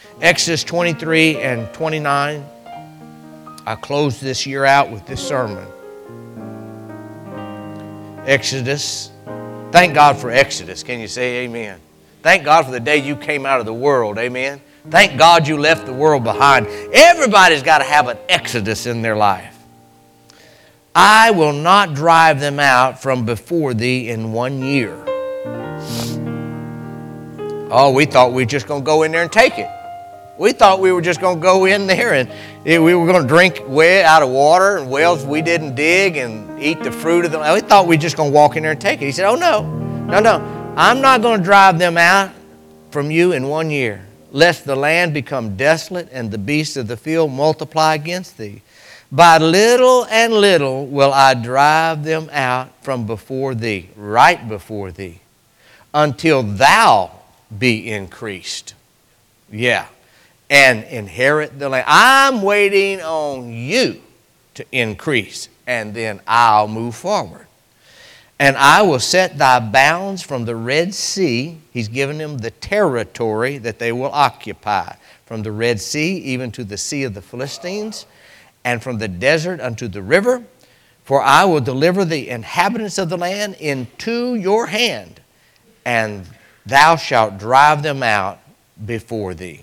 Exodus 23 and 29. I closed this year out with this sermon. Exodus. Thank God for Exodus. Can you say amen? Thank God for the day you came out of the world. Amen. Thank God you left the world behind. Everybody's got to have an exodus in their life. I will not drive them out from before thee in 1 year. Oh, we thought we were just going to go in there and take it. We thought we were just going to go in there and we were going to drink out of water and wells we didn't dig and eat the fruit of them. We thought we were just going to walk in there and take it. He said, oh, no. I'm not going to drive them out from you in 1 year, lest the land become desolate and the beasts of the field multiply against thee. By little and little will I drive them out from before thee, right before thee, until thou be increased. Yeah. And inherit the land. I'm waiting on you to increase, and then I'll move forward. And I will set thy bounds from the Red Sea. He's given them the territory that they will occupy. From the Red Sea even to the Sea of the Philistines, and from the desert unto the river. For I will deliver the inhabitants of the land into your hand, and thou shalt drive them out before thee.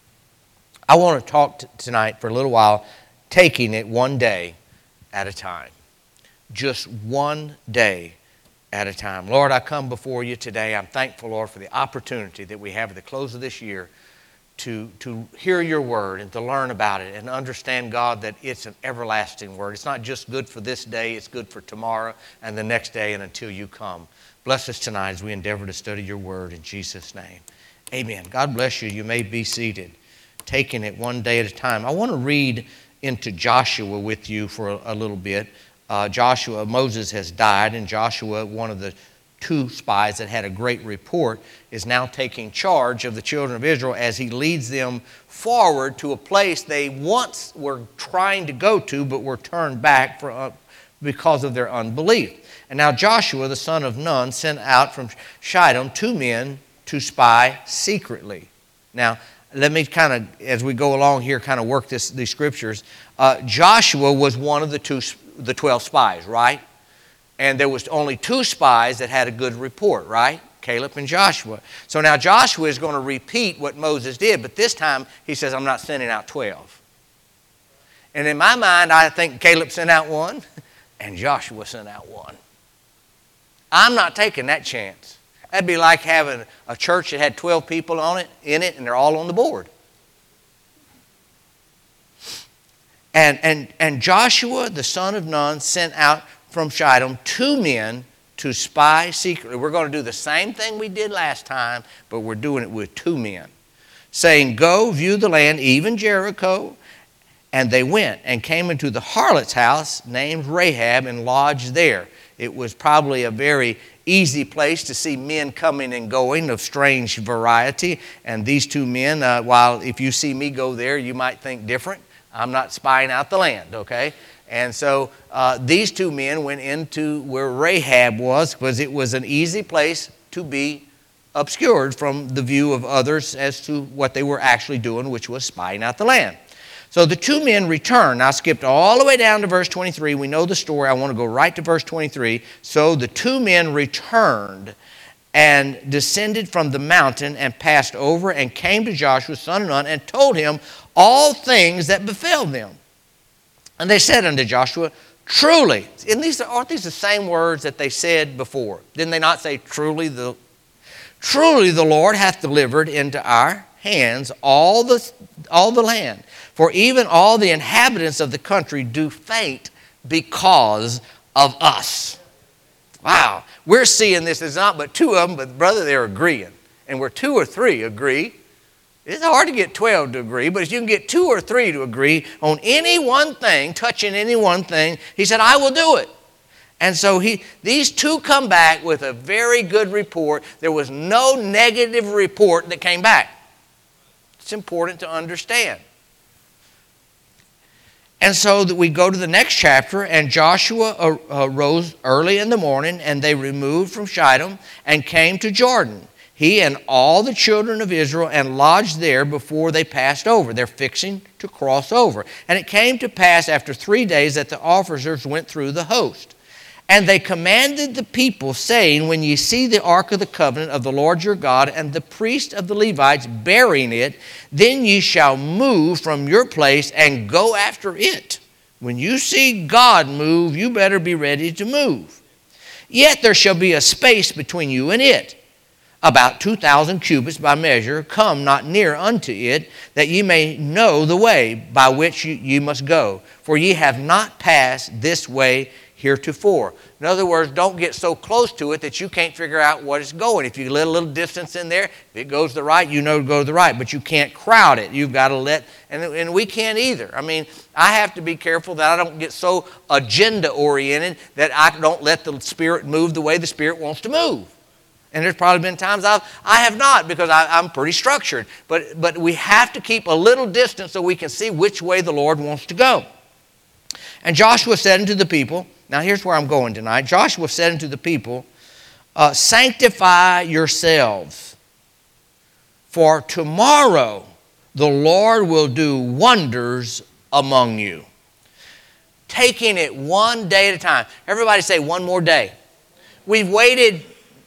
I want to talk tonight for a little while, taking it one day at a time. Just one day at a time. Lord, I come before you today. I'm thankful, Lord, for the opportunity that we have at the close of this year to hear your word and to learn about it and understand, God, that it's an everlasting word. It's not just good for this day, it's good for tomorrow and the next day and until you come. Bless us tonight as we endeavor to study your word in Jesus' name. Amen. God bless you. You may be seated. Taking it one day at a time. I want to read into Joshua with you for a little bit. Moses has died, and Joshua, one of the two spies that had a great report, is now taking charge of the children of Israel as he leads them forward to a place they once were trying to go to but were turned back because of their unbelief. And now Joshua, the son of Nun, sent out from Shittim 2 men to spy secretly. Now, let me kind of, as we go along here, kind of work these scriptures. Joshua was one of the 12 spies, right? And there was only 2 spies that had a good report, right? Caleb and Joshua. So now Joshua is going to repeat what Moses did, but this time he says, I'm not sending out 12. And in my mind, I think Caleb sent out 1 and Joshua sent out 1. I'm not taking that chance. That'd be like having a church that had 12 people in it, and they're all on the board. And Joshua, the son of Nun, sent out from Shittim 2 men to spy secretly. We're going to do the same thing we did last time, but we're doing it with 2 men, saying, go view the land, even Jericho. And they went and came into the harlot's house named Rahab and lodged there. It was probably a very easy place to see men coming and going of strange variety. And these 2 men, while if you see me go there, you might think different. I'm not spying out the land, okay? And so these 2 men went into where Rahab was because it was an easy place to be obscured from the view of others as to what they were actually doing, which was spying out the land. So the 2 men returned. I skipped all the way down to verse 23. We know the story. I want to go right to verse 23. So the 2 men returned and descended from the mountain and passed over and came to Joshua, son of Nun, and told him all things that befell them. And they said unto Joshua, truly, and aren't these the same words that they said before? Didn't they not say, truly the Lord hath delivered into our hands all the land? For even all the inhabitants of the country do faint because of us. Wow. We're seeing this as not but 2 of them, but brother, they're agreeing. And where 2 or 3 agree, it's hard to get 12 to agree, but if you can get 2 or 3 to agree on any one thing, touching any one thing, he said, I will do it. And so these 2 come back with a very good report. There was no negative report that came back. It's important to understand. And so that we go to the next chapter, and Joshua arose early in the morning, and they removed from Shittim and came to Jordan. he and all the children of Israel, and lodged there before they passed over. They're fixing to cross over. And it came to pass after 3 days that the officers went through the host. And they commanded the people, saying, when ye see the ark of the covenant of the Lord your God, and the priest of the Levites bearing it, then ye shall move from your place and go after it. When you see God move, you better be ready to move. Yet there shall be a space between you and it, about 2,000 cubits by measure. Come not near unto it, that ye may know the way by which ye must go. For ye have not passed this way heretofore. In other words, don't get so close to it that you can't figure out what it's going. If you let a little distance in there, if it goes to the right, you know to go to the right. But you can't crowd it. You've got to let, and we can't either. I mean, I have to be careful that I don't get so agenda-oriented that I don't let the Spirit move the way the Spirit wants to move. And there's probably been times I have not, because I'm pretty structured. But we have to keep a little distance so we can see which way the Lord wants to go. And Joshua said unto the people, now here's where I'm going tonight. Joshua said unto the people, sanctify yourselves, for tomorrow the Lord will do wonders among you. Taking it one day at a time. Everybody say one more day. We've waited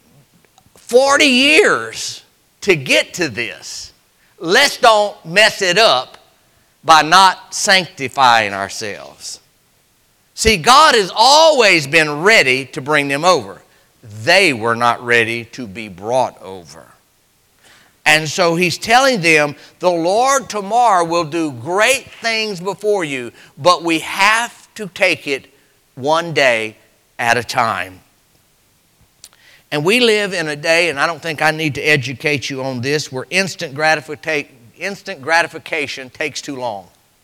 40 years to get to this. Let's don't mess it up by not sanctifying ourselves. See, God has always been ready to bring them over. They were not ready to be brought over. And so he's telling them, the Lord tomorrow will do great things before you, but we have to take it one day at a time. And we live in a day, and I don't think I need to educate you on this, where instant gratification takes too long.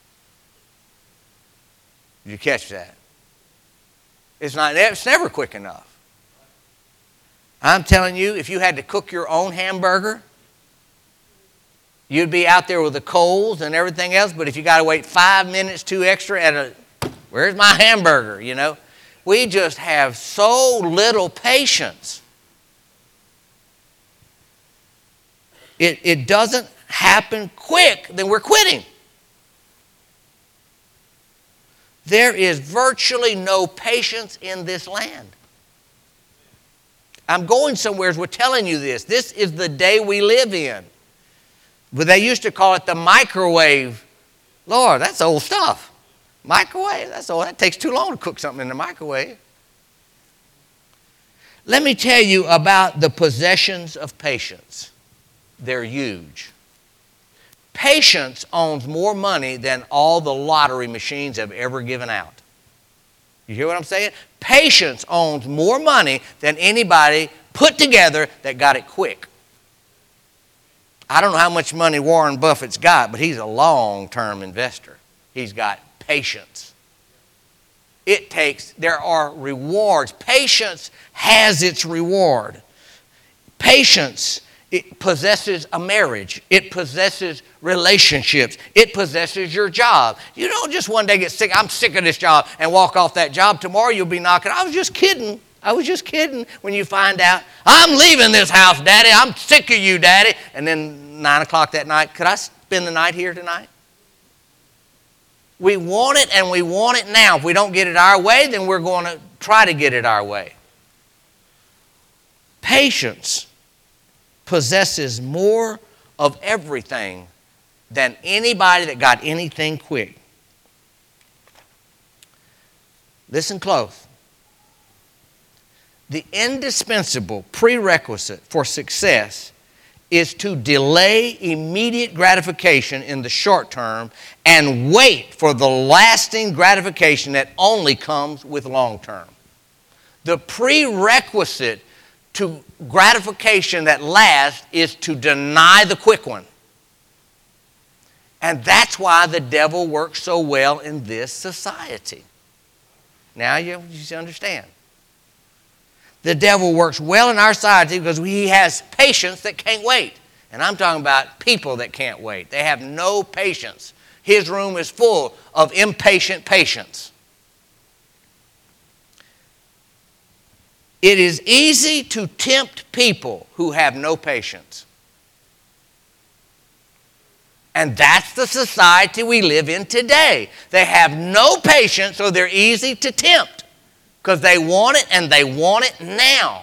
Did you catch that? It's never quick enough. I'm telling you, if you had to cook your own hamburger, you'd be out there with the coals and everything else, but if you got to wait 5 minutes too extra where's my hamburger, you know? We just have so little patience. It doesn't happen quick, then we're quitting. There is virtually no patience in this land. I'm going somewhere as we're telling you this. This is the day we live in. But they used to call it the microwave. Lord, that's old stuff. Microwave, that's old. That takes too long to cook something in the microwave. Let me tell you about the possessions of patience. They're huge. Patience owns more money than all the lottery machines have ever given out. You hear what I'm saying? Patience owns more money than anybody put together that got it quick. I don't know how much money Warren Buffett's got, but he's a long-term investor. He's got patience. There are rewards. Patience has its reward. Patience, it possesses a marriage. It possesses relationships. It possesses your job. You don't just one day get sick, I'm sick of this job, and walk off that job. Tomorrow you'll be knocking, I was just kidding. When you find out, I'm leaving this house, Daddy. I'm sick of you, Daddy. And then 9 o'clock that night, could I spend the night here tonight? We want it, and we want it now. If we don't get it our way, then we're going to try to get it our way. Patience possesses more of everything than anybody that got anything quick. Listen close. The indispensable prerequisite for success is to delay immediate gratification in the short term and wait for the lasting gratification that only comes with long term. The prerequisite to gratification that lasts is to deny the quick one. And that's why the devil works so well in this society. Now you understand. The devil works well in our society because he has patience that can't wait. And I'm talking about people that can't wait. They have no patience. His room is full of impatient patience. It is easy to tempt people who have no patience. And that's the society we live in today. They have no patience, so they're easy to tempt because they want it and they want it now.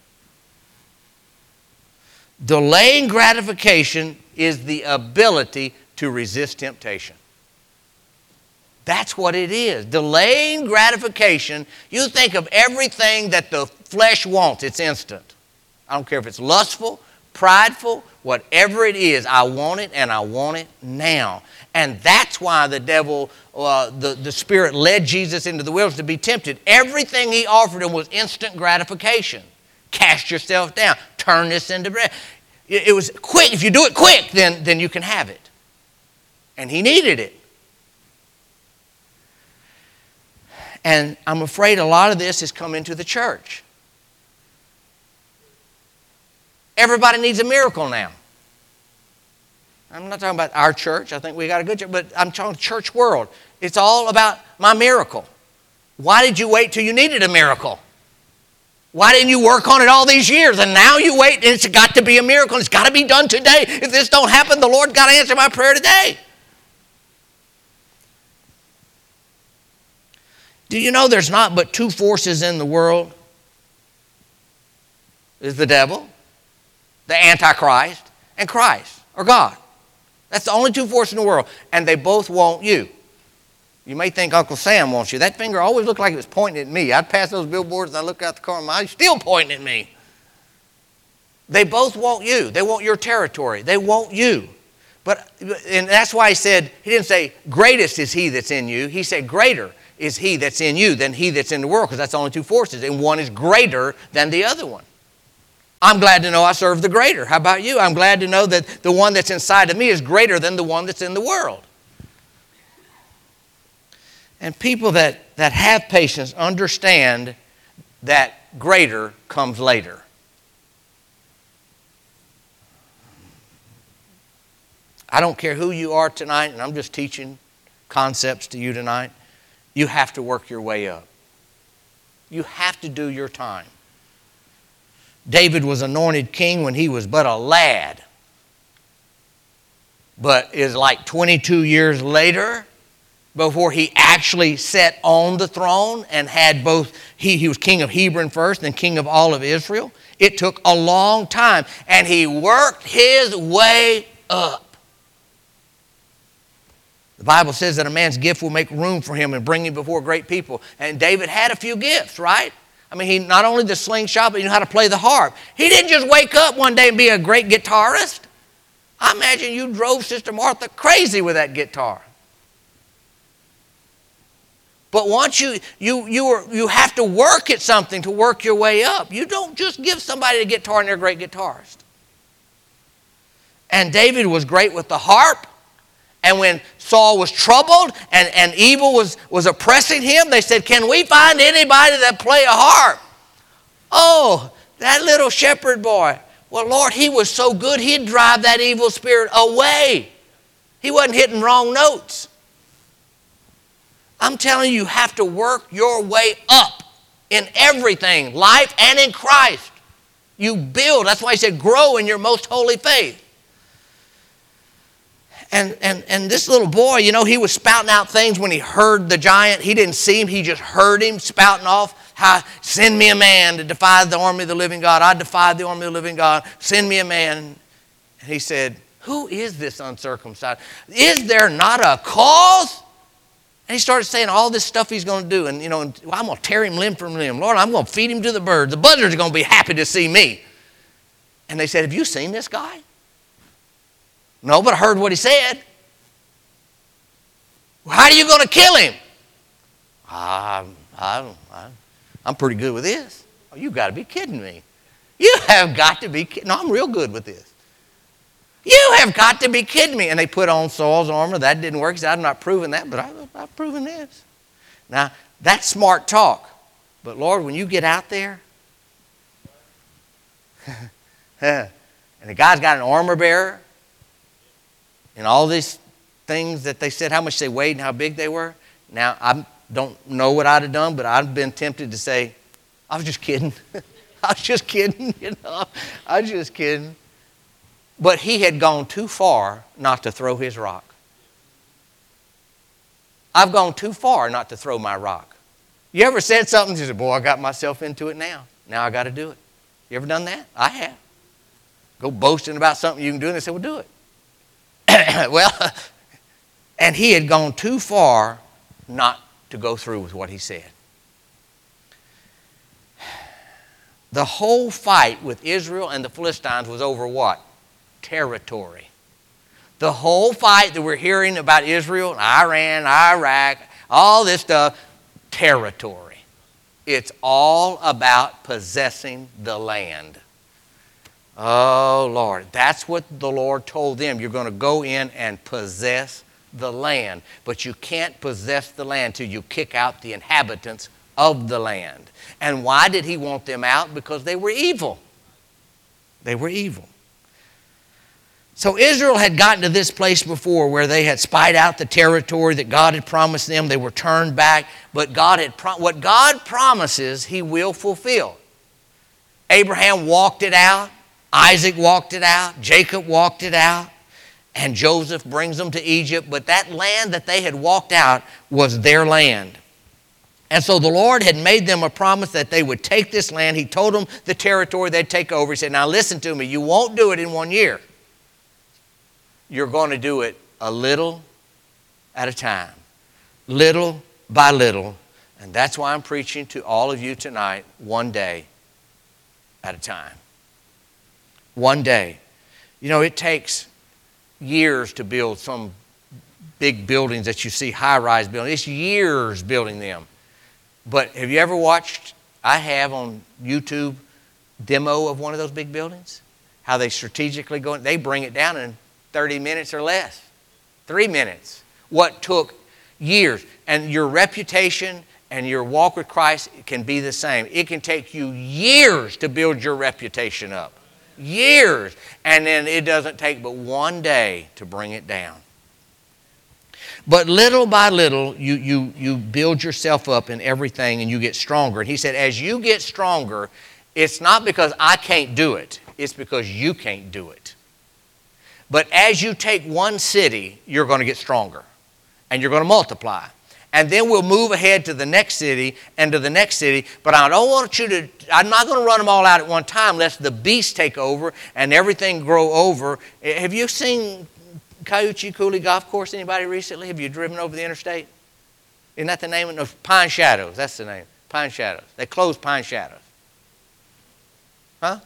Delaying gratification is the ability to resist temptation. That's what it is. Delaying gratification, you think of everything that the flesh wants, it's instant. I don't care if it's lustful, prideful, whatever it is, I want it and I want it now. And that's why the devil, the Spirit led Jesus into the wilderness to be tempted. Everything he offered him was instant gratification. Cast yourself down. Turn this into bread. It was quick. If you do it quick, then you can have it. And he needed it. And I'm afraid a lot of this has come into the church. Everybody needs a miracle now. I'm not talking about our church. I think we got a good church, but I'm talking church world. It's all about my miracle. Why did you wait till you needed a miracle? Why didn't you work on it all these years? And now you wait, and it's got to be a miracle. It's got to be done today. If this don't happen, the Lord got to answer my prayer today. Do you know there's not but two forces in the world? There's the devil, the Antichrist, and Christ, or God. That's the only two forces in the world, and they both want you. You may think Uncle Sam wants you. That finger always looked like it was pointing at me. I'd pass those billboards and I'd look out the corner of my eye, he's still pointing at me. They both want you. They want your territory. They want you. And that's why he didn't say, greatest is he that's in you. He said, greater is he that's in you than he that's in the world, because that's the only two forces, and one is greater than the other one. I'm glad to know I serve the greater. How about you? I'm glad to know that the one that's inside of me is greater than the one that's in the world. And people that have patience understand that greater comes later. I don't care who you are tonight, and I'm just teaching concepts to you tonight. You have to work your way up. You have to do your time. David was anointed king when he was but a lad. But is like 22 years later before he actually sat on the throne and had both, he was king of Hebron first and king of all of Israel. It took a long time, and he worked his way up. The Bible says that a man's gift will make room for him and bring him before great people. And David had a few gifts, right? I mean, he not only the slingshot, but he knew how to play the harp. He didn't just wake up one day and be a great guitarist. I imagine you drove Sister Martha crazy with that guitar. But once you have to work at something to work your way up. You don't just give somebody a guitar and they're a great guitarist. And David was great with the harp. And when Saul was troubled and evil was oppressing him, they said, can we find anybody that play a harp? Oh, that little shepherd boy. Well, Lord, he was so good, he'd drive that evil spirit away. He wasn't hitting wrong notes. I'm telling you, you have to work your way up in everything, life and in Christ. You build. That's why he said, grow in your most holy faith. And this little boy, you know, he was spouting out things when he heard the giant. He didn't see him. He just heard him spouting off, send me a man to defy the army of the living God. I defy the army of the living God. Send me a man. And he said, who is this uncircumcised? Is there not a cause? And he started saying all this stuff he's going to do. And, you know, I'm going to tear him limb from limb. Lord, I'm going to feed him to the birds. The buzzards are going to be happy to see me. And they said, have you seen this guy? No, but I heard what he said. Well, how are you going to kill him? I'm pretty good with this. Oh, you've got to be kidding me. You have got to be kidding. No, I'm real good with this. You have got to be kidding me. And they put on Saul's armor. That didn't work. He said, I'm not proving that, but I've proven this. Now, that's smart talk. But Lord, when you get out there, and the guy's got an armor bearer, and all these things that they said, how much they weighed and how big they were. Now, I don't know what I'd have done, but I've been tempted to say, I was just kidding. I was just kidding, I was just kidding. But he had gone too far not to throw his rock. I've gone too far not to throw my rock. You ever said something, you said, boy, I got myself into it now. Now I got to do it. You ever done that? I have. Go boasting about something you can do, and they say, well, do it. Well, and he had gone too far not to go through with what he said. The whole fight with Israel and the Philistines was over what? Territory. The whole fight that we're hearing about Israel, Iran, Iraq, all this stuff, territory. It's all about possessing the land. Oh, Lord. That's what the Lord told them. You're going to go in and possess the land. But you can't possess the land till you kick out the inhabitants of the land. And why did he want them out? Because they were evil. They were evil. So Israel had gotten to this place before where they had spied out the territory that God had promised them. They were turned back. But what God promises, he will fulfill. Abraham walked it out. Isaac walked it out. Jacob walked it out. And Joseph brings them to Egypt. But that land that they had walked out was their land. And so the Lord had made them a promise that they would take this land. He told them the territory they'd take over. He said, now listen to me. You won't do it in 1 year. You're going to do it a little at a time. Little by little. And that's why I'm preaching to all of you tonight, one day at a time. One day. You know, it takes years to build some big buildings that you see, high-rise buildings. It's years building them. But have you ever watched, I have on YouTube, demo of one of those big buildings? How they strategically go, they bring it down in 30 minutes or less. 3 minutes. What took years. And your reputation and your walk with Christ can be the same. It can take you years to build your reputation up. Years. And then it doesn't take but 1 day to bring it down. But little by little, you build yourself up in everything and you get stronger. And he said, as you get stronger, it's not because I can't do it. It's because you can't do it. But as you take one city, you're going to get stronger. And you're going to multiply. And then we'll move ahead to the next city and to the next city. But I don't want you to, I'm not going to run them all out at one time lest the beast take over and everything grow over. Have you seen Cayuchi Coulee Golf Course, anybody recently? Have you driven over the interstate? Isn't that the name of it? Pine Shadows, that's the name. Pine Shadows. They closed Pine Shadows. Huh?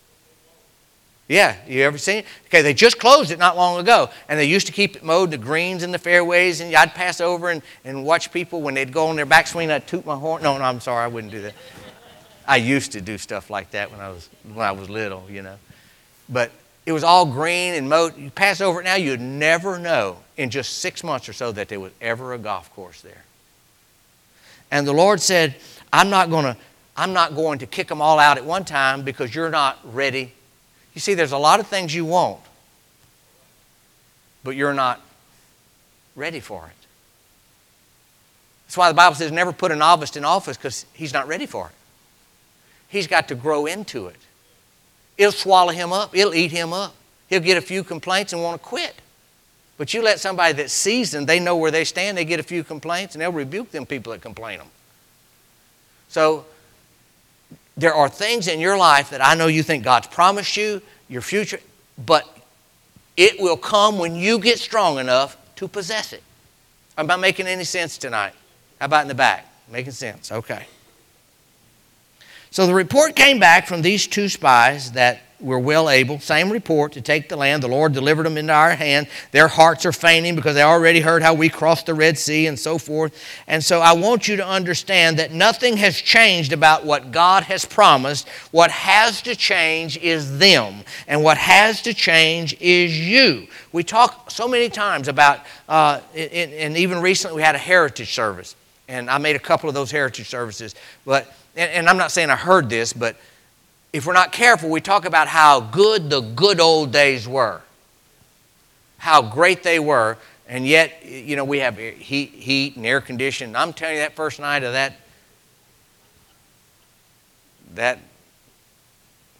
Yeah, you ever seen it? Okay, they just closed it not long ago. And they used to keep it mowed, the greens and the fairways. And I'd pass over and watch people when they'd go on their backswing, I'd toot my horn. No, I'm sorry, I wouldn't do that. I used to do stuff like that when I was little, you know. But it was all green and mowed. You pass over it now, you'd never know in just 6 months or so that there was ever a golf course there. And the Lord said, I'm not going to kick them all out at one time because you're not ready. You see, there's a lot of things you want, but you're not ready for it. That's why the Bible says never put a novice in office, because he's not ready for it. He's got to grow into it. It'll swallow him up. It'll eat him up. He'll get a few complaints and want to quit. But you let somebody that's seasoned, they know where they stand, they get a few complaints, and they'll rebuke them people that complain them. So there are things in your life that I know you think God's promised you, your future, but it will come when you get strong enough to possess it. Am I making any sense tonight? How about in the back? Making sense? Okay. So the report came back from these two spies that were well able, same report, to take the land. The Lord delivered them into our hand. Their hearts are fainting because they already heard how we crossed the Red Sea and so forth. And so I want you to understand that nothing has changed about what God has promised. What has to change is them. And what has to change is you. We talk so many times about, and even recently we had a heritage service. And I made a couple of those heritage services. And I'm not saying I heard this, but if we're not careful, we talk about how good the good old days were, how great they were, and yet, you know, we have heat and air conditioning. I'm telling you, that first night of that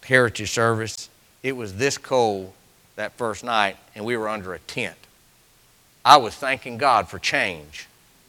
heritage service. It was this cold that first night, and we were under a tent. I was thanking God for change.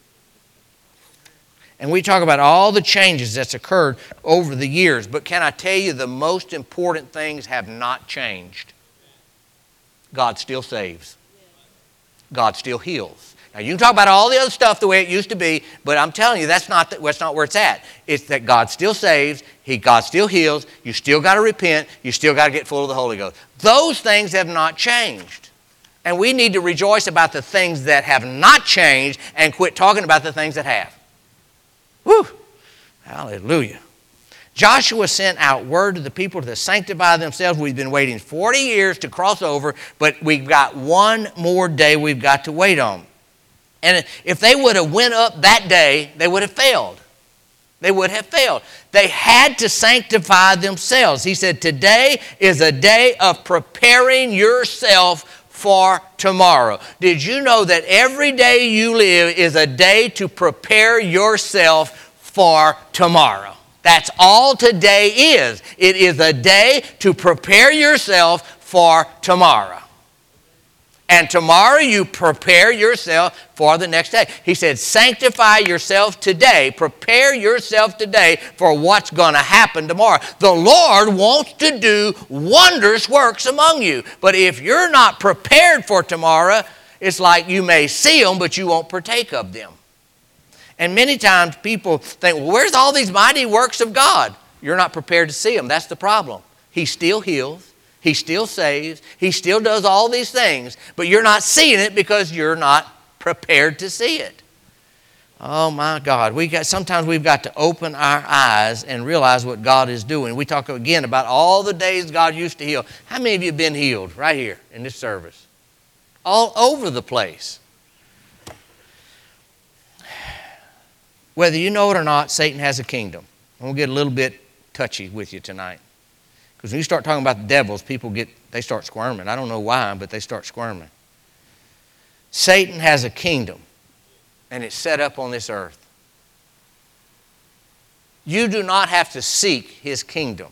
And we talk about all the changes that's occurred over the years, but can I tell you the most important things have not changed? God still saves. God still heals. Now, you can talk about all the other stuff the way it used to be, but I'm telling you, that's not where it's at. It's that God still saves, God still heals, you still got to repent, you still got to get full of the Holy Ghost. Those things have not changed. And we need to rejoice about the things that have not changed and quit talking about the things that have. Woo! Hallelujah. Joshua sent out word to the people to sanctify themselves. We've been waiting 40 years to cross over, but we've got one more day we've got to wait on. And if they would have went up that day, they would have failed. They would have failed. They had to sanctify themselves. He said, today is a day of preparing yourself for tomorrow. Did you know that every day you live is a day to prepare yourself for tomorrow? That's all today is. It is a day to prepare yourself for tomorrow. And tomorrow you prepare yourself for the next day. He said, sanctify yourself today. Prepare yourself today for what's going to happen tomorrow. The Lord wants to do wondrous works among you. But if you're not prepared for tomorrow, it's like you may see them, but you won't partake of them. And many times people think, well, where's all these mighty works of God? You're not prepared to see them. That's the problem. He still heals. He still saves. He still does all these things, but you're not seeing it because you're not prepared to see it. Oh my God. Sometimes we've got to open our eyes and realize what God is doing. We talk again about all the days God used to heal. How many of you have been healed right here in this service? All over the place. Whether you know it or not, Satan has a kingdom. I'm going to get a little bit touchy with you tonight. Because when you start talking about the devils, they start squirming. I don't know why, but they start squirming. Satan has a kingdom, and it's set up on this earth. You do not have to seek his kingdom.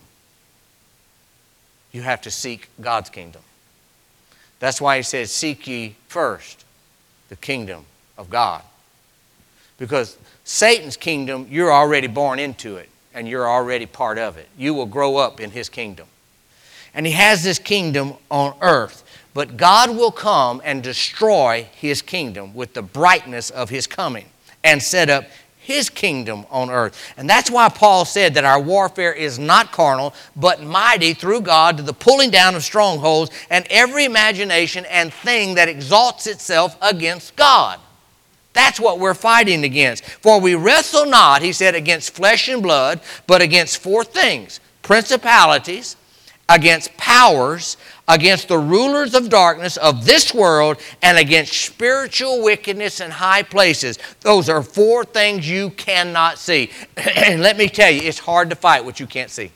You have to seek God's kingdom. That's why he says, seek ye first the kingdom of God. Because Satan's kingdom, you're already born into it. And you're already part of it. You will grow up in his kingdom. And he has this kingdom on earth. But God will come and destroy his kingdom with the brightness of his coming and set up his kingdom on earth. And that's why Paul said that our warfare is not carnal, but mighty through God to the pulling down of strongholds and every imagination and thing that exalts itself against God. That's what we're fighting against. For we wrestle not, he said, against flesh and blood, but against four things: principalities, against powers, against the rulers of darkness of this world, and against spiritual wickedness in high places. Those are four things you cannot see. And let me tell you, it's hard to fight what you can't see.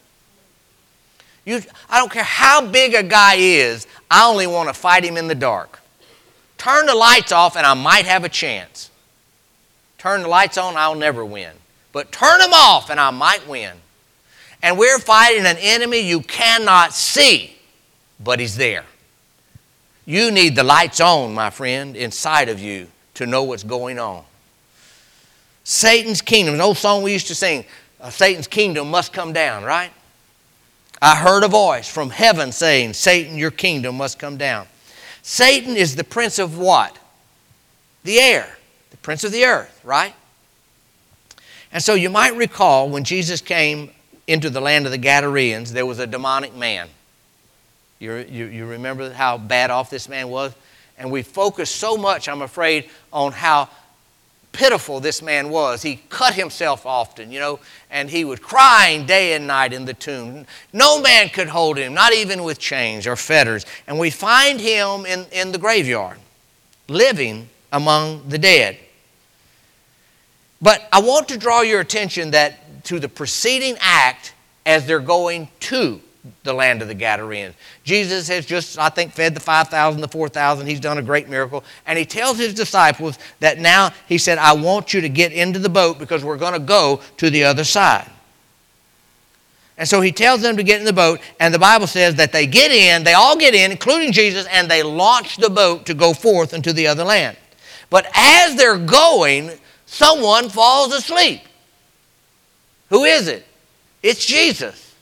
I don't care how big a guy is, I only want to fight him in the dark. Turn the lights off and I might have a chance. Turn the lights on, I'll never win. But turn them off and I might win. And we're fighting an enemy you cannot see, but he's there. You need the lights on, my friend, inside of you to know what's going on. Satan's kingdom, an old song we used to sing, Satan's kingdom must come down, right? I heard a voice from heaven saying, Satan, your kingdom must come down. Satan is the prince of what? The air, the prince of the earth, right? And so you might recall when Jesus came into the land of the Gadarenes, there was a demonic man. You remember how bad off this man was? And we focused so much, I'm afraid, on how pitiful this man was. He cut himself often, and he was crying day and night in the tomb. No man could hold him, not even with chains or fetters. And we find him in the graveyard, living among the dead. But I want to draw your attention to the preceding act as they're going to the land of the Gadarenes. Jesus has just, I think, fed the 5,000, the 4,000. He's done a great miracle. And he tells his disciples that now, he said, I want you to get into the boat because we're going to go to the other side. And so he tells them to get in the boat, and the Bible says that they get in, they all get in, including Jesus, and they launch the boat to go forth into the other land. But as they're going, someone falls asleep. Who is it? It's Jesus.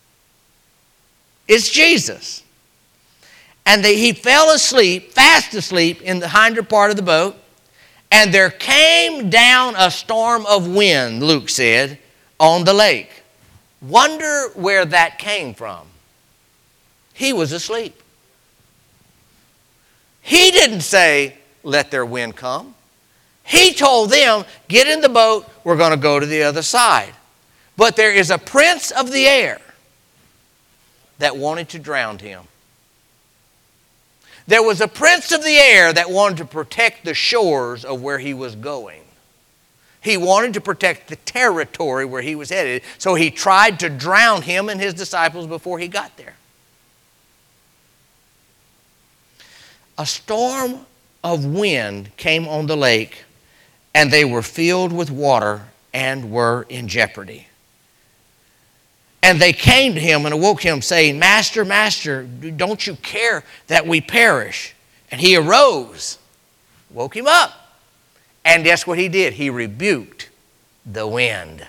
It's Jesus. And he fell asleep, fast asleep, in the hinder part of the boat, and there came down a storm of wind, Luke said, on the lake. Wonder where that came from. He was asleep. He didn't say, let their wind come. He told them, get in the boat, we're going to go to the other side. But there is a prince of the air that wanted to drown him. There was a prince of the air that wanted to protect the shores of where he was going. He wanted to protect the territory where he was headed, so he tried to drown him and his disciples before he got there. A storm of wind came on the lake, and they were filled with water and were in jeopardy. And they came to him and awoke him, saying, Master, Master, don't you care that we perish? And he arose, woke him up. And guess what he did? He rebuked the wind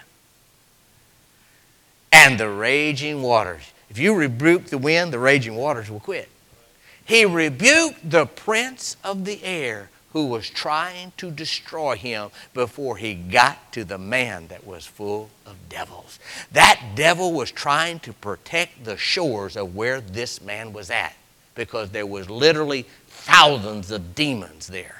and the raging waters. If you rebuke the wind, the raging waters will quit. He rebuked the prince of the air who was trying to destroy him before he got to the man that was full of devils. That devil was trying to protect the shores of where this man was at, because there was literally thousands of demons there.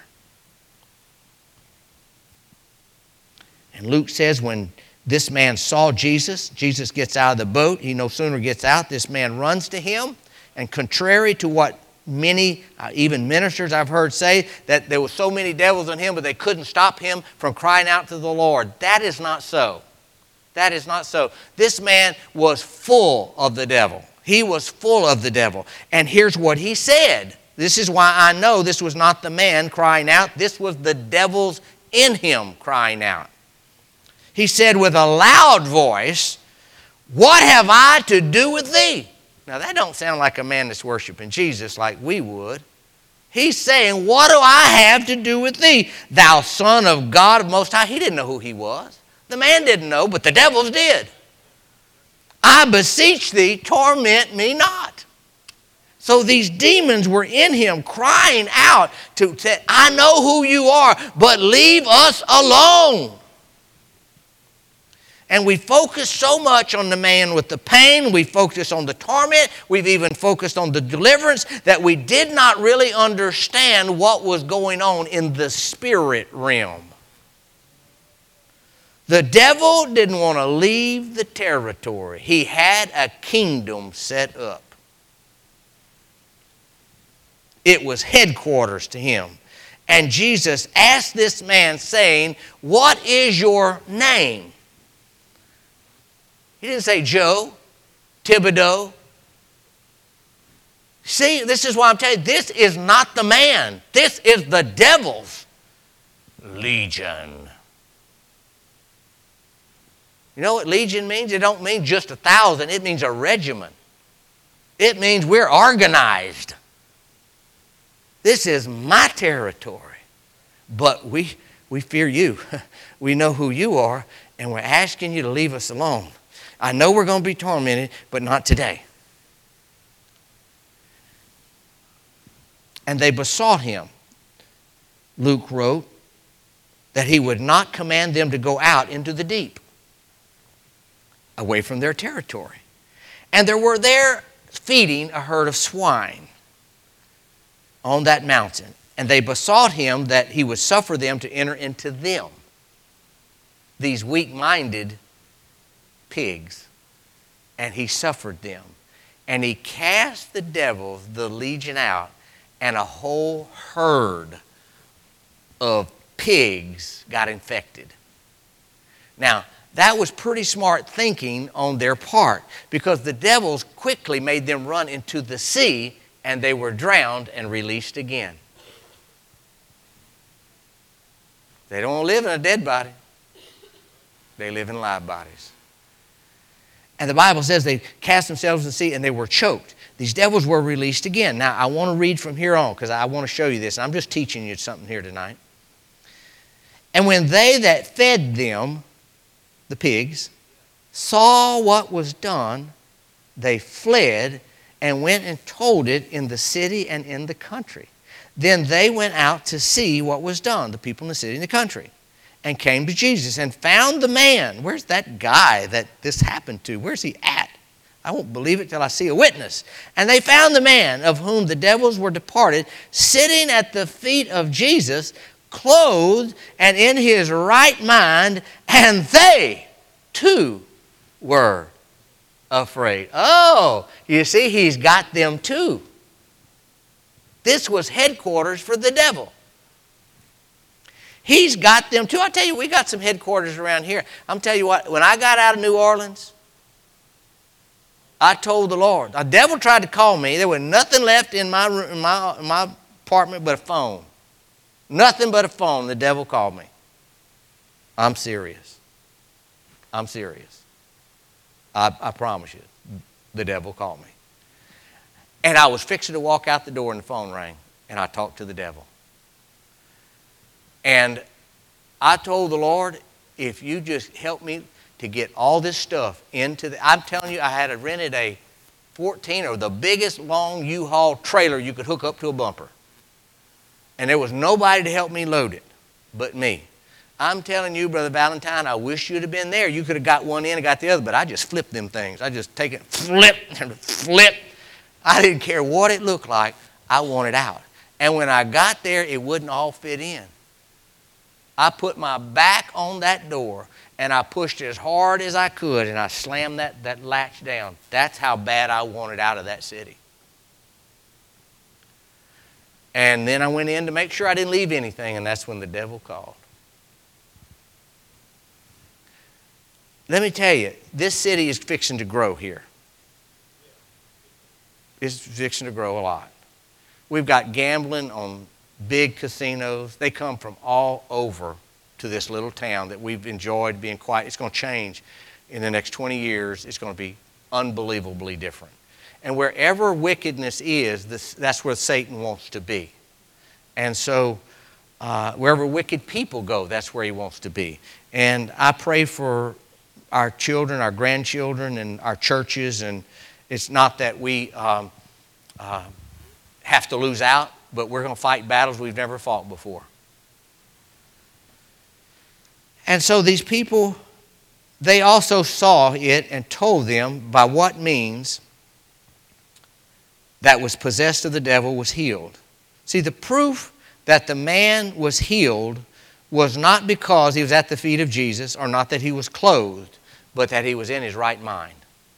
And Luke says when this man saw Jesus, Jesus gets out of the boat. He no sooner gets out, this man runs to him. And contrary to what many, even ministers I've heard say, that there were so many devils in him, but they couldn't stop him from crying out to the Lord. That is not so. That is not so. This man was full of the devil. He was full of the devil. And here's what he said. This is why I know this was not the man crying out. This was the devils in him crying out. He said with a loud voice, what have I to do with thee? Now that don't sound like a man that's worshiping Jesus like we would. He's saying, what do I have to do with thee, thou Son of God of Most High? He didn't know who he was. The man didn't know, but the devils did. I beseech thee, torment me not. So these demons were in him crying out to say, I know who you are, but leave us alone. And we focus so much on the man with the pain, we focus on the torment, we've even focused on the deliverance, that we did not really understand what was going on in the spirit realm. The devil didn't want to leave the territory. He had a kingdom set up. It was headquarters to him. And Jesus asked this man, saying, what is your name? He didn't say Joe, Thibodeau. See, this is why I'm telling you, this is not the man. This is the devil's legion. You know what legion means? It don't mean just 1,000. It means a regiment. It means we're organized. This is my territory. But we fear you. We know who you are, and we're asking you to leave us alone. I know we're going to be tormented, but not today. And they besought him, Luke wrote, that he would not command them to go out into the deep, away from their territory. And there were there feeding a herd of swine on that mountain. And they besought him that he would suffer them to enter into them, these weak-minded pigs. And he suffered them. And he cast the devils, the legion, out, and a whole herd of pigs got infected. Now, that was pretty smart thinking on their part, because the devils quickly made them run into the sea, and they were drowned and released again. They don't live in a dead body. They live in live bodies. And the Bible says they cast themselves in the sea and they were choked. These devils were released again. Now, I want to read from here on because I want to show you this. I'm just teaching you something here tonight. And when they that fed them, the pigs, saw what was done, they fled and went and told it in the city and in the country. Then they went out to see what was done, the people in the city and the country, and came to Jesus and found the man. Where's that guy that this happened to? Where's he at? I won't believe it till I see a witness. And they found the man of whom the devils were departed, sitting at the feet of Jesus, clothed and in his right mind, and they too were afraid. Oh, you see, he's got them too. This was headquarters for the devil. He's got them too. I tell you, we got some headquarters around here. I'm telling you what, when I got out of New Orleans, I told the Lord. The devil tried to call me. There was nothing left in my apartment but a phone. Nothing but a phone. The devil called me. I'm serious. I'm serious. I promise you. The devil called me. And I was fixing to walk out the door and the phone rang. And I talked to the devil. And I told the Lord, if you just help me to get all this stuff into the... I'm telling you, I had rented a 14 or the biggest long U-Haul trailer you could hook up to a bumper. And there was nobody to help me load it but me. I'm telling you, Brother Valentine, I wish you'd have been there. You could have got one in and got the other, but I just flipped them things. I just take it, flip, and flip. I didn't care what it looked like. I wanted out. And when I got there, it wouldn't all fit in. I put my back on that door, and I pushed as hard as I could, and I slammed that latch down. That's how bad I wanted out of that city. And then I went in to make sure I didn't leave anything, and that's when the devil called. Let me tell you, this city is fixing to grow here. It's fixing to grow a lot. We've got gambling on big casinos. They come from all over to this little town that we've enjoyed being quiet. It's going to change in the next 20 years. It's going to be unbelievably different. And wherever wickedness is, that's where Satan wants to be. And so wherever wicked people go, that's where he wants to be. And I pray for our children, our grandchildren, and our churches. And it's not that we have to lose out, but we're going to fight battles we've never fought before. And so these people, they also saw it and told them by what means that was possessed of the devil was healed. See, the proof that the man was healed was not because he was at the feet of Jesus, or not that he was clothed, but that he was in his right mind.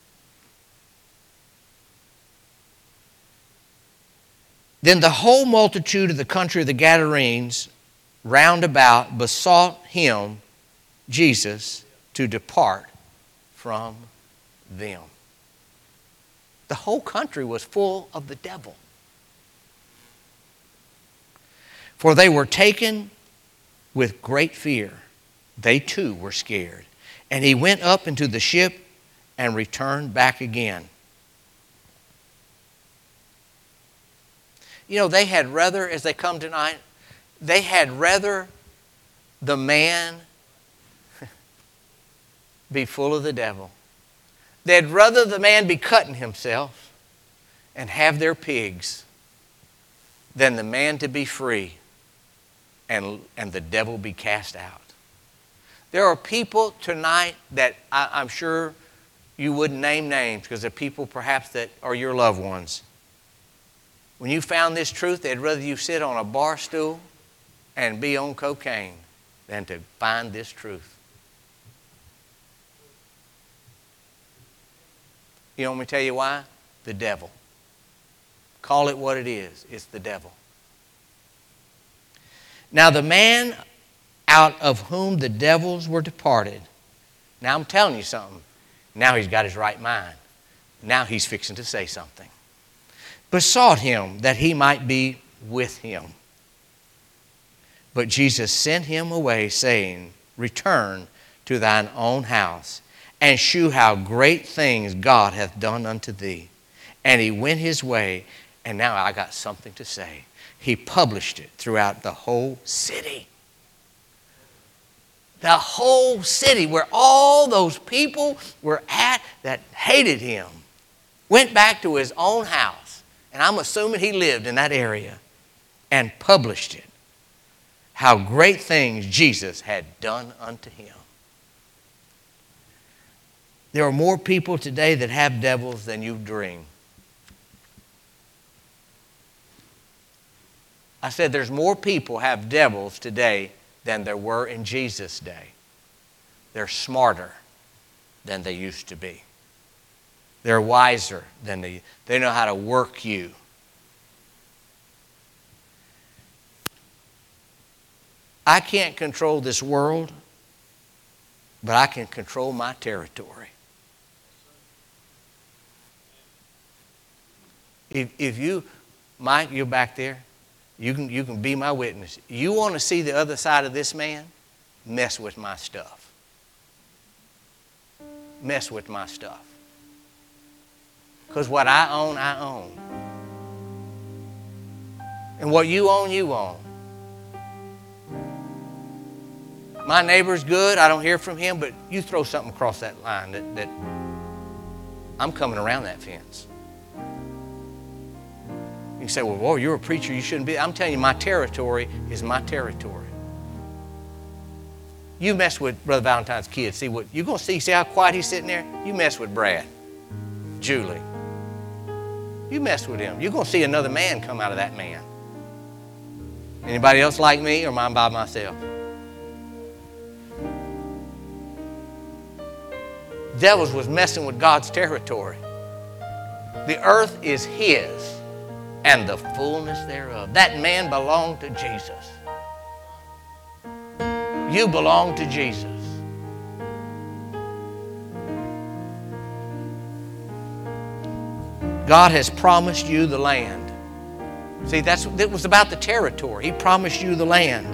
Then the whole multitude of the country of the Gadarenes round about besought him, Jesus, to depart from them. The whole country was full of the devil. For they were taken with great fear. They too were scared. And he went up into the ship and returned back again. You know, they had rather, as they come tonight, they had rather the man be full of the devil. They'd rather the man be cutting himself and have their pigs than the man to be free and the devil be cast out. There are people tonight that I'm sure you wouldn't name names because they're people perhaps that are your loved ones. When you found this truth, they'd rather you sit on a bar stool and be on cocaine than to find this truth. You want me to tell you why? The devil. Call it what it is. It's the devil. Now the man out of whom the devils were departed. Now I'm telling you something. Now he's got his right mind. Now he's fixing to say something. Besought him that he might be with him. But Jesus sent him away, saying, Return to thine own house, and shew how great things God hath done unto thee. And he went his way, and now I got something to say. He published it throughout the whole city. The whole city where all those people were at that hated him went back to his own house, and I'm assuming he lived in that area, and published it. How great things Jesus had done unto him. There are more people today that have devils than you dream. I said there's more people have devils today than there were in Jesus' day. They're smarter than they used to be. They're wiser than they know how to work you. I can't control this world, but I can control my territory. If you, Mike, you're back there, you can be my witness. You want to see the other side of this man? Mess with my stuff. Mess with my stuff. Because what I own, I own. And what you own, you own. My neighbor's good, I don't hear from him, but you throw something across that line that I'm coming around that fence. You say, well, whoa, you're a preacher, you shouldn't be. I'm telling you, my territory is my territory. You mess with Brother Valentine's kids, see what you're going to see how quiet he's sitting there? You mess with Brad, Julie. You mess with him. You're going to see another man come out of that man. Anybody else like me, or am I by myself? Devils was messing with God's territory. The earth is his, and the fullness thereof. That man belonged to Jesus. You belong to Jesus. God has promised you the land. See, it was about the territory. He promised you the land.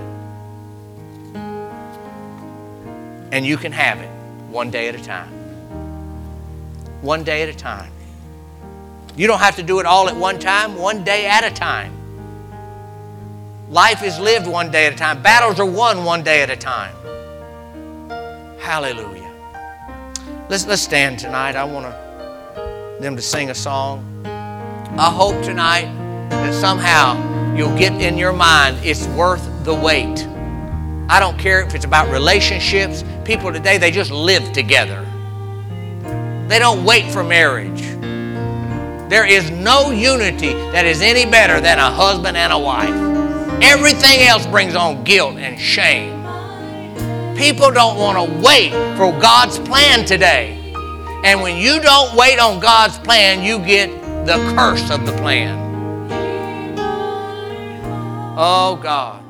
And you can have it one day at a time. One day at a time. You don't have to do it all at one time, one day at a time. Life is lived one day at a time. Battles are won one day at a time. Hallelujah. Let's stand tonight. I want them to sing a song. I hope tonight that somehow you'll get in your mind it's worth the wait. I don't care if it's about relationships. People today, they just live together. They don't wait for marriage. There is no unity that is any better than a husband and a wife. Everything else brings on guilt and shame. People don't want to wait for God's plan today. And when you don't wait on God's plan, you get the curse of the plan. Oh, God.